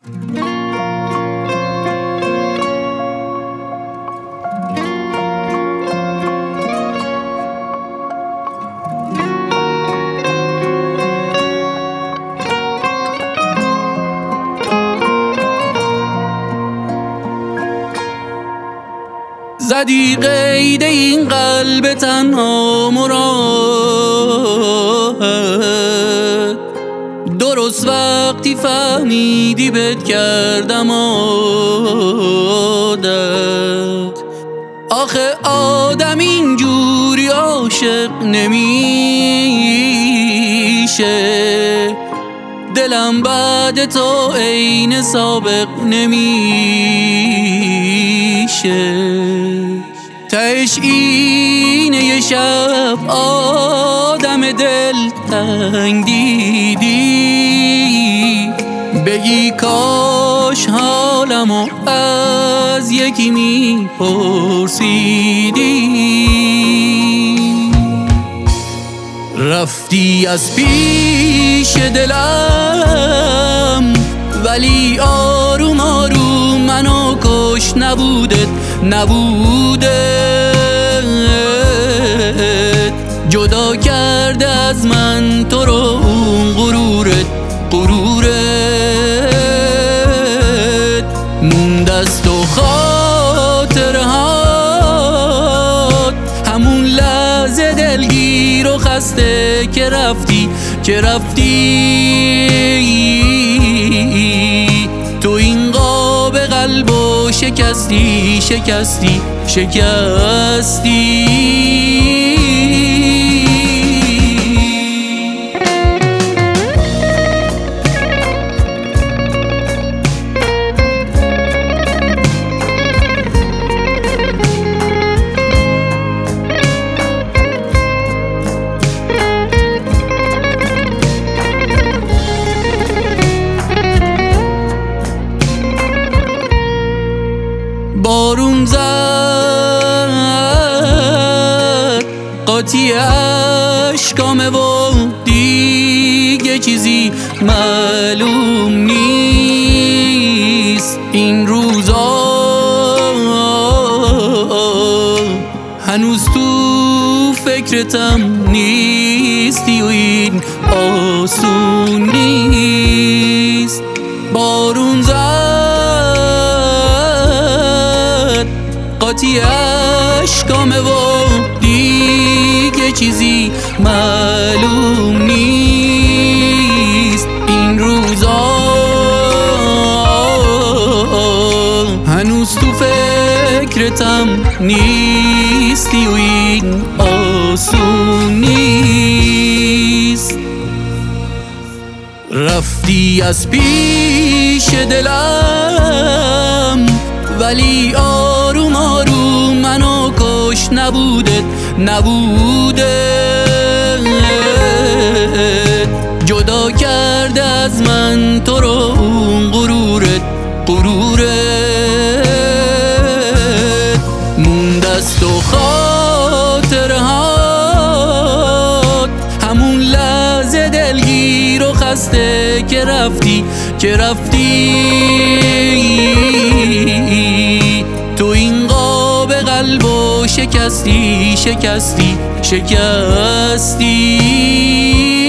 زدی قید این قلب تنها مراد، درست وقتی فهمیدی بهت کردم عادت. آخه آدم اینجوری عاشق نمیشه، دلم بعد تو عین سابق نمیشه. تهش اینه یه شب آدم دل تنگ دیدی، بگی کاش حالمو از یکی میپرسیدی. رفتی از پیش دلم ولی آروم آروم منو کش، نبودت جدا کرده از من تو رو اون غرورت موند از تو خاطرهات، همون لحظه دلگیر و خسته که رفتی تو این قاب قلبو شکستی بارون زد قاطی اشکامه و دیگه چیزی معلوم نیست. این روزا هنوز تو فکرتم نیستی و این آسون نیست. بارون زد قاطی اشکامه و دیگه چیزی معلوم نیست. این روزا هنوز تو فکرتم نیستی و این آسون نیست. رفتی از پیش دلم ولی آروم آروم منو کش، نبودت جدا کرده از من تو رو اون غرورت موند از تو خاطرهات، همون لحظه دلگیر و خسته که رفتی تو این قاب قلبو شکستی